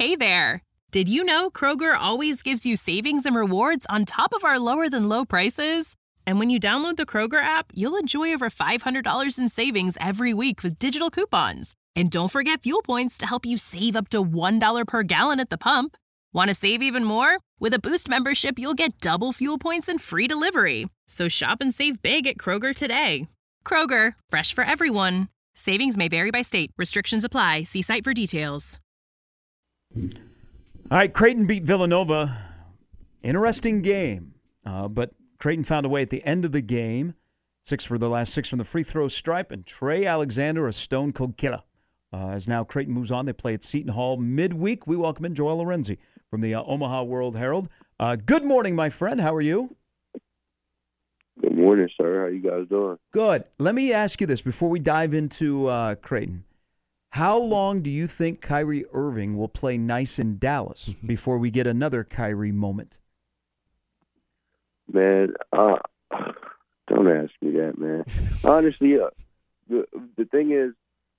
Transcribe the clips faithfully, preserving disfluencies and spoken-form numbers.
Hey there! Did you know Kroger always gives you savings and rewards on top of our lower-than-low prices? And when you download the Kroger app, you'll enjoy over five hundred dollars in savings every week with digital coupons. And don't forget fuel points to help you save up to one dollar per gallon at the pump. Want to save even more? With a Boost membership, you'll get double fuel points and free delivery. So shop and save big at Kroger today. Kroger, fresh for everyone. Savings may vary by state. Restrictions apply. See site for details. All right, Creighton beat Villanova. Interesting game, uh, but Creighton found a way at the end of the game. Six for the last six from the free throw stripe, and Trey Alexander, a stone cold killer. Uh, as now Creighton moves on, they play at Seton Hall midweek. We welcome in Joel Lorenzi from the uh, Omaha World Herald. Uh, good morning, my friend. How are you? Good morning, sir. How you guys doing? Good. Let me ask you this before we dive into uh, Creighton. How long do you think Kyrie Irving will play nice in Dallas before we get another Kyrie moment? Man, uh, don't ask me that, man. Honestly, uh, the the thing is,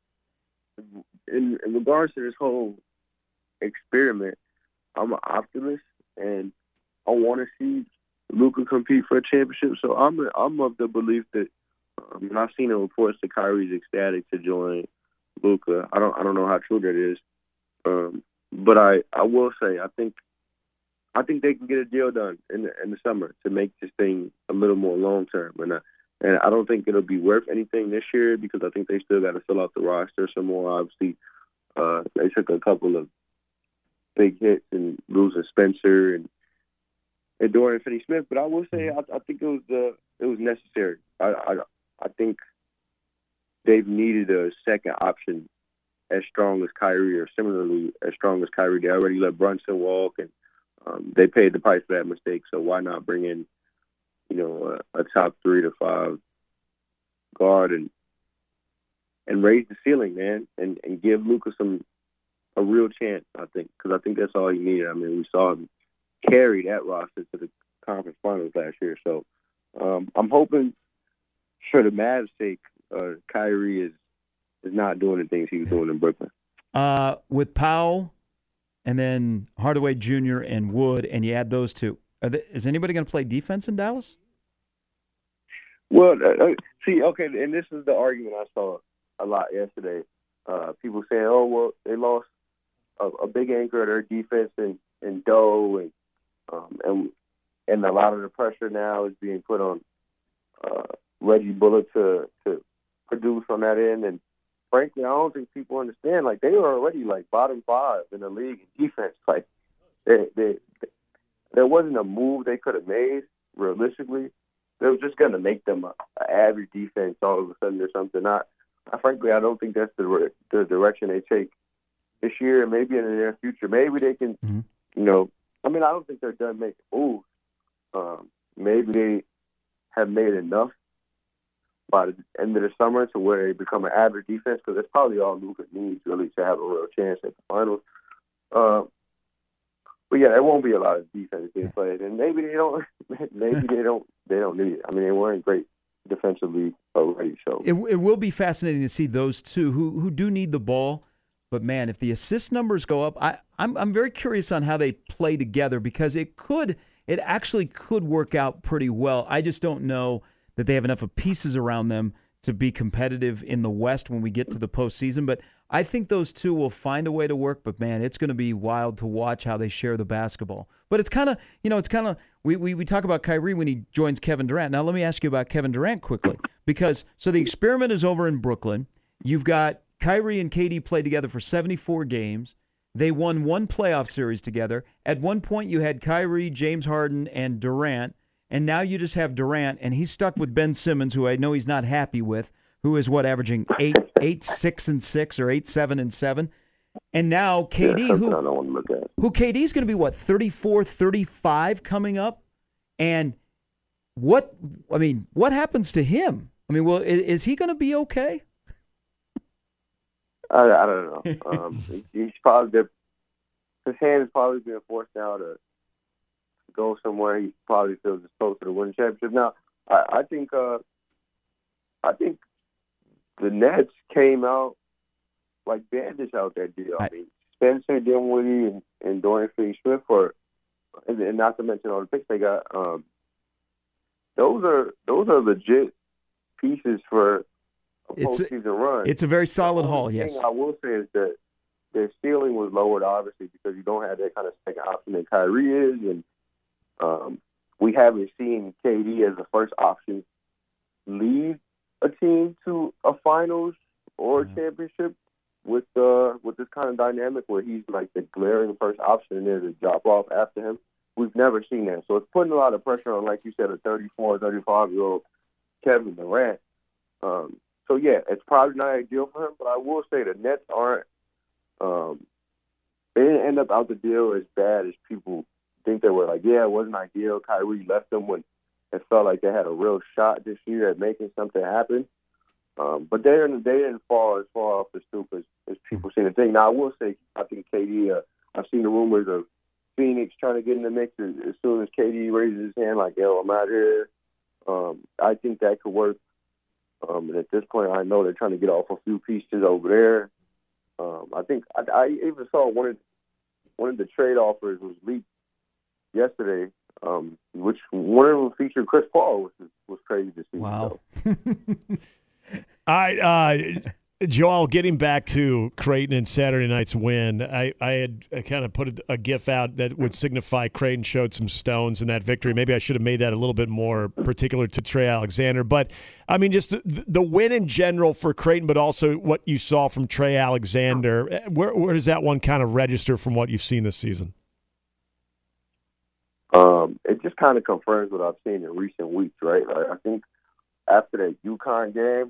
in, in regards to this whole experiment, I'm an optimist, and I want to see Luka compete for a championship. So I'm I'm of the belief that, um, and I've seen the reports that Kyrie's ecstatic to join Luka. I don't I don't know how true that is, um, but I, I will say I think I think they can get a deal done in the in the summer to make this thing a little more long term, and I, and I don't think it'll be worth anything this year because I think they still got to fill out the roster some more. Obviously, uh, they took a couple of big hits and losing Spencer and and Dorian Finney-Smith, but I will say I, I think it was uh, it was necessary. I, I I think they've needed a second option as strong as Kyrie or similarly as strong as Kyrie. They already let Brunson walk, and um, they paid the price for that mistake. So why not bring in, you know, a, a top three to five guard and and raise the ceiling, man, and, and give Luka some a real chance, I think, because I think that's all he needed. I mean, we saw him carry that roster to the conference finals last year. So um, I'm hoping, for the Mavs' sake, uh, Kyrie is is not doing the things he was doing in Brooklyn. Uh, with Powell and then Hardaway Junior and Wood, and you add those two, are they, is anybody going to play defense in Dallas? Well, uh, see, okay, and this is the argument I saw a lot yesterday. Uh, people saying, oh, well, they lost a, a big anchor of their defense in, in Doe, and, um, and and a lot of the pressure now is being put on uh, Reggie Bullock to, to produce on that end. And frankly, I don't think people understand. Like, they were already, like, bottom five in the league in defense. Like, they, they, they, there wasn't a move they could have made, realistically. They were just going to make them an average defense all of a sudden or something. I, I, frankly, I don't think that's the, the direction they take this year and maybe in the near future. Maybe they can, mm-hmm. you know, I mean, I don't think they're done making moves. Um, maybe they have made enough by the end of the summer to where they become an average defense, because that's probably all Luka needs really to have a real chance at the finals. Uh, but yeah, there won't be a lot of defense being played, and maybe they don't. Maybe they don't. They don't need it. I mean, they weren't great defensively already. So it it will be fascinating to see those two who who do need the ball. But man, if the assist numbers go up, I I'm I'm very curious on how they play together, because it could it actually could work out pretty well. I just don't know that they have enough of pieces around them to be competitive in the West when we get to the postseason. But I think those two will find a way to work. But man, it's going to be wild to watch how they share the basketball. But it's kind of, you know, it's kind of, we, we we talk about Kyrie when he joins Kevin Durant. Now let me ask you about Kevin Durant quickly, because so the experiment is over in Brooklyn. You've got Kyrie and K D played together for seventy-four games. They won one playoff series together. At one point, you had Kyrie, James Harden, and Durant. And now you just have Durant, and he's stuck with Ben Simmons, who I know he's not happy with, who is, what, averaging eight, eight, six, and six, or eight, seven, and seven. And now K D, yeah, who, who K D is going to be, what, thirty-four, thirty-five coming up? And what, I mean, what happens to him? I mean, well, is, is he going to be okay? I, I don't know. Um, he's probably, his hand is probably being forced now to go somewhere. He probably feels as close to the winning championship. Now, I, I think, uh, I think the Nets came out like bandits out that deal. I mean, Spencer Dinwiddie and, and Dorian Finney-Smith, for, and, and not to mention all the picks they got. Um, those are those are legit pieces for a It's a- postseason run. It's a very solid The haul, only yes. thing I will say is that their ceiling was lowered, obviously, because you don't have that kind of second option that Kyrie is, and um, we haven't seen K D as the first option lead a team to a finals or a Yeah. championship with uh, with this kind of dynamic where he's like the glaring first option and there's a drop off after him. We've never seen that, so it's putting a lot of pressure on, like you said, a thirty-four, thirty-five year old Kevin Durant. Um, so yeah, it's probably not ideal for him, but I will say the Nets aren't. Um, they didn't end up out the deal as bad as people think they were. Like, yeah, it wasn't ideal. Kyrie left them when it felt like they had a real shot this year at making something happen. Um, but they didn't, they didn't fall as far off the stoop as, as people seem to think. Now, I will say, I think K D, uh, I've seen the rumors of Phoenix trying to get in the mix as, as soon as K D raises his hand, like, yo, I'm out here. Um, I think that could work. Um, and at this point, I know they're trying to get off a few pieces over there. Um, I think I, I even saw one of one of the trade offers was leaked yesterday, um, which one of them featured Chris Paul, which was, was crazy to see. Wow. So. All right, uh, Joel, getting back to Creighton and Saturday night's win, I, I had I kind of put a, a GIF out that would signify Creighton showed some stones in that victory. Maybe I should have made that a little bit more particular to Trey Alexander. But, I mean, just the, the win in general for Creighton, but also what you saw from Trey Alexander. Where, where does that one kind of register from what you've seen this season? Um, it just kind of confirms what I've seen in recent weeks, right? Like, I think after that UConn game,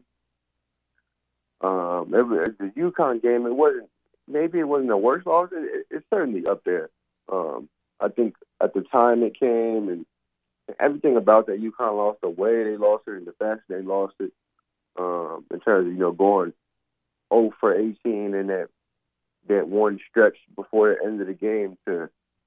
Um, it was, the UConn game, it wasn't, maybe it wasn't the worst loss. It, it's certainly up there. Um, I think at the time it came and everything about that UConn loss, the way they lost it and the fashion they lost it, um, in terms of, you know, going oh for eighteen in that, that one stretch before the end of the game to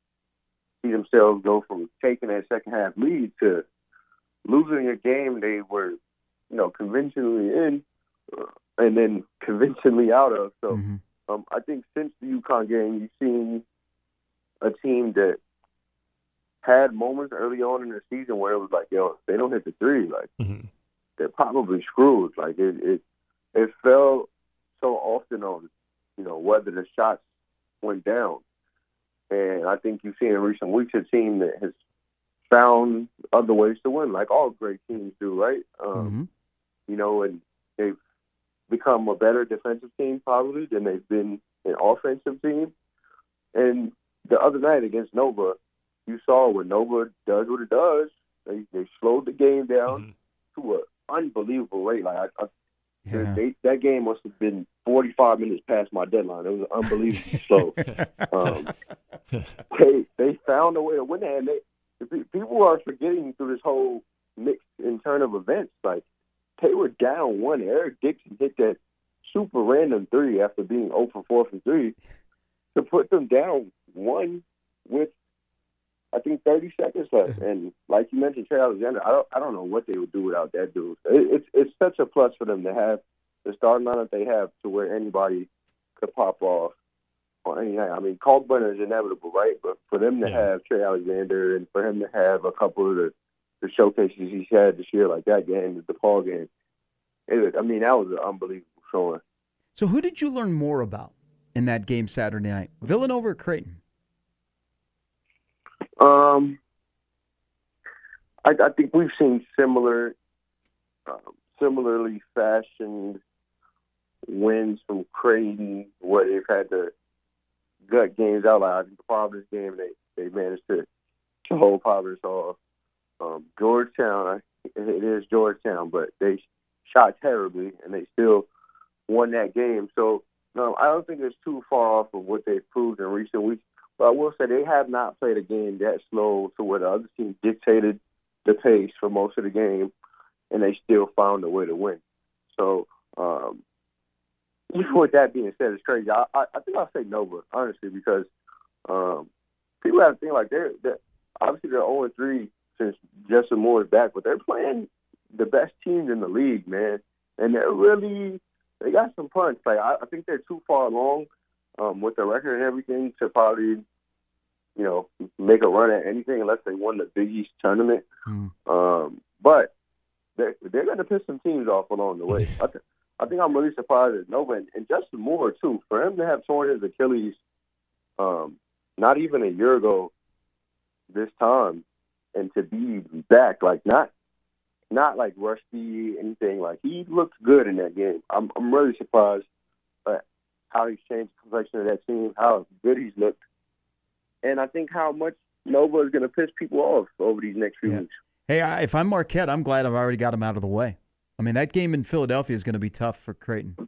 see themselves go from taking that second half lead to losing a game they were, you know, conventionally in, uh, and then convincingly out of. So Mm-hmm. um, I think since the UConn game, you've seen a team that had moments early on in the season where it was like, yo, if they don't hit the three, like, Mm-hmm. they're probably screwed. Like, it, it, it fell so often on, you know, whether the shots went down. And I think you've seen in recent weeks a team that has found other ways to win, like all great teams do, right? Um, Mm-hmm. You know, and they've become a better defensive team probably than they've been an offensive team. And the other night against Nova, you saw when Nova does what it does, they they slowed the game down Mm-hmm. to an unbelievable rate. Like I, I, Yeah. they, that game must have been forty-five minutes past my deadline. It was unbelievably slow. Um, they they found a way to win that, and they people are forgetting through this whole mix in turn of events. Like, they were down one. Eric Dixon hit that super random three after being oh for four from three to put them down one with, I think, thirty seconds left. And like you mentioned, Trey Alexander, I don't I don't know what they would do without that dude. It, it's it's such a plus for them to have the starting lineup they have to where anybody could pop off on any night. I mean, Kalkbrenner is inevitable, right? But for them to Yeah. have Trey Alexander and for him to have a couple of the, the showcases he's had this year, like that game, the DePaul game, it, I mean, that was an unbelievable showing. So who did you learn more about in that game Saturday night? Villanova or Creighton? Um, I, I think we've seen similar, um, similarly fashioned wins from Creighton, where they've had to gut games out. Like I think the Providence game, they they managed to, to hold Providence off. Um, Georgetown, I, it is Georgetown, but they shot terribly and they still won that game. So um, I don't think it's too far off of what they've proved in recent weeks. But I will say they have not played a game that slow to where the other team dictated the pace for most of the game, and they still found a way to win. So, um, even with that being said, it's crazy. I, I, I think I'll say Nova, honestly, because um, people have to think like they're, they're obviously they're oh and three since Justin Moore is back, but they're playing the best teams in the league, man. And they're really, they got some punch. Like I, I think they're too far along. um, with the record and everything, to probably, you know, make a run at anything unless they won the Big East tournament. Mm. Um, but they're, they're going to piss some teams off along the way. I, th- I think I'm really surprised at Nova and, and Justin Moore, too. For him to have torn his Achilles um, not even a year ago this time, and to be back, like not not like rusty, anything. Like, he looked good in that game. I'm I'm really surprised at how he's changed the complexion of that team, how good he's looked. And I think how much Nova is going to piss people off over these next few yeah. weeks. Hey, I, if I'm Marquette, I'm glad I've already got him out of the way. I mean, that game in Philadelphia is going to be tough for Creighton.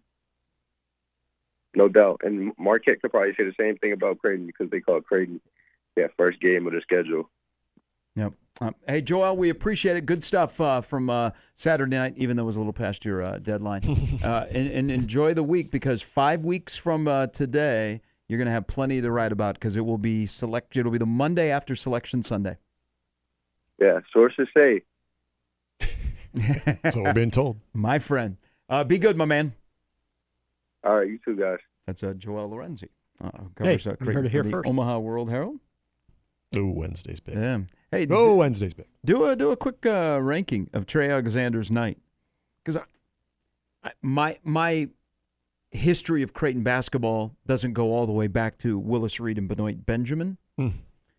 No doubt. And Marquette could probably say the same thing about Creighton because they call Creighton that first game of the schedule. Yep. Um, hey, Joel, we appreciate it. Good stuff uh, from uh, Saturday night, even though it was a little past your uh, deadline. uh, and, and enjoy the week, because five weeks from uh, today, you're going to have plenty to write about, because it will be select. It'll be the Monday after Selection Sunday. Yeah, sources say. That's what we're being told. My friend. Uh, be good, my man. All right, you too, guys. That's uh, Joel Lorenzi. Uh, hey, covers, uh, you heard it here the first. Omaha World Herald. Oh, Wednesday's big. Yeah. Hey, oh, d- Wednesday's big. Do a do a quick uh, ranking of Trey Alexander's night, because I, I, my my history of Creighton basketball doesn't go all the way back to Willis Reed and Benoit Benjamin, mm.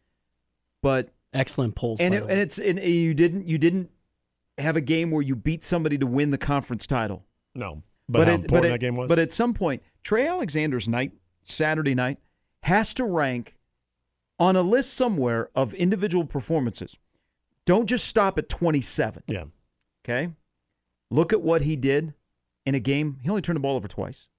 but excellent polls. And it, and it's and you didn't you didn't have a game where you beat somebody to win the conference title. No, but, but how it, important but it, that game was. But at some point, Trey Alexander's night, Saturday night, has to rank on a list somewhere of individual performances. Don't just stop at twenty-seven. Yeah. Okay? Look at what he did in a game. He only turned the ball over twice.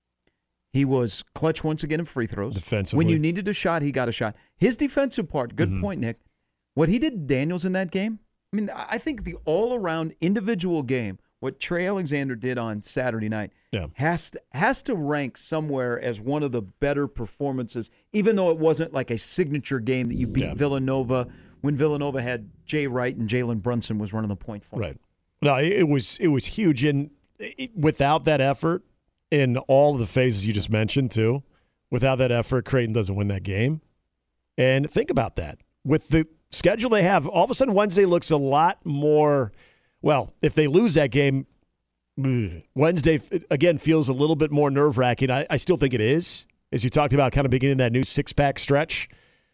He was clutch once again in free throws. Defensively. When you needed a shot, he got a shot. His defensive part, good mm-hmm. point, Nick. What he did to Daniels in that game, I mean, I think the all-around individual game, what Trey Alexander did on Saturday night, yeah. has to, has to rank somewhere as one of the better performances, even though it wasn't like a signature game that you beat yeah. Villanova when Villanova had Jay Wright and Jalen Brunson was running the point for him. Right. No, it was it was huge, and it, without that effort in all of the phases you just mentioned too, without that effort, Creighton doesn't win that game. And think about that. With the schedule they have, all of a sudden Wednesday looks a lot more, well, if they lose that game, Wednesday, again, feels a little bit more nerve-wracking. I, I still think it is, as you talked about kind of beginning that new six-pack stretch.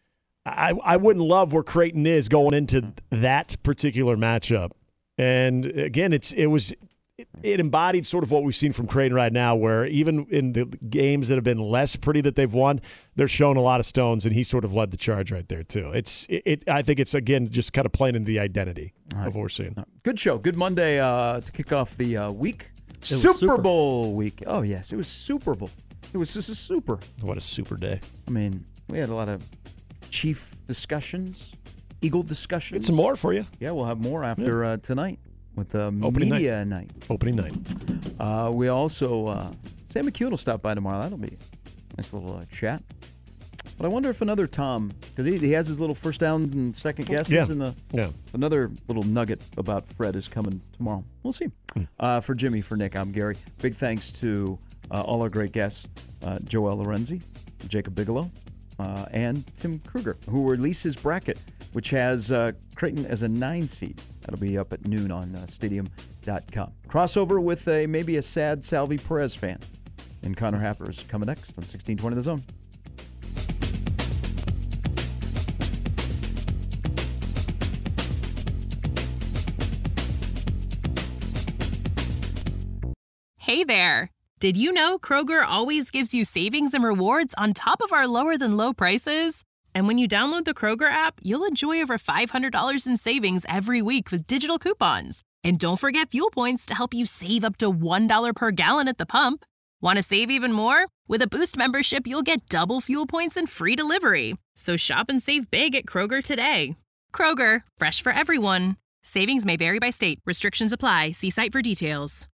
I, I wouldn't love where Creighton is going into that particular matchup. And, again, it's it was it, it embodied sort of what we've seen from Creighton right now, where even in the games that have been less pretty that they've won, they're showing a lot of stones, and he sort of led the charge right there too. It's it. it I think it's, again, just kind of playing into the identity right. of what we're seeing. Good show. Good Monday uh, to kick off the uh, week. Super, super Bowl week. Oh, yes. It was Super Bowl. It was just a super. What a super day. I mean, we had a lot of Chief discussions, Eagle discussions. Get some more for you. Yeah, we'll have more after yeah. uh, tonight with uh, Opening media night. night. Opening night. Uh, we also, uh, Sam McCune will stop by tomorrow. That'll be a nice little uh, chat. But I wonder if another Tom, because he, he has his little first downs and second guesses. Yeah. In the, yeah. Another little nugget about Fred is coming tomorrow. We'll see. Hmm. Uh, for Jimmy, for Nick, I'm Gary. Big thanks to uh, all our great guests, uh, Joel Lorenzi, Jacob Bigelow, Uh, and Tim Kruger, who released his bracket, which has uh, Creighton as a nine seed. That'll be up at noon on uh, stadium dot com. Crossover with a maybe a sad Salvi Perez fan. And Connor Happer is coming next on sixteen twenty The Zone. Hey there. Did you know Kroger always gives you savings and rewards on top of our lower-than-low prices? And when you download the Kroger app, you'll enjoy over five hundred dollars in savings every week with digital coupons. And don't forget fuel points to help you save up to one dollar per gallon at the pump. Want to save even more? With a Boost membership, you'll get double fuel points and free delivery. So shop and save big at Kroger today. Kroger, fresh for everyone. Savings may vary by state. Restrictions apply. See site for details.